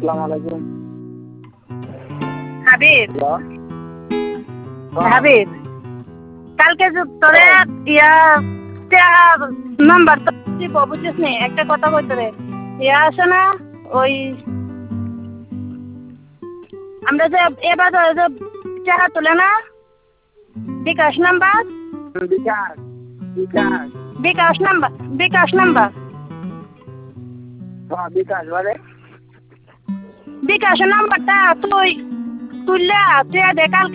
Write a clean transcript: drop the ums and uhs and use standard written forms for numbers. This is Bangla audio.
আসসালামু আলাইকুম। হাবিব হ্যালো। হাবিব কালকে যে তোরে নাম্বার তো দিব বুঝছিস নি, একটা কথা কই তোরে আছে না ওই আমরা যে এবার যে টাকা তুলে না bKash number bKash bKash bKash number bKash number হ্যাঁ বিকাশ বলে বিকাশ নাম্বারটা তুই তুললা তুই দে কালকে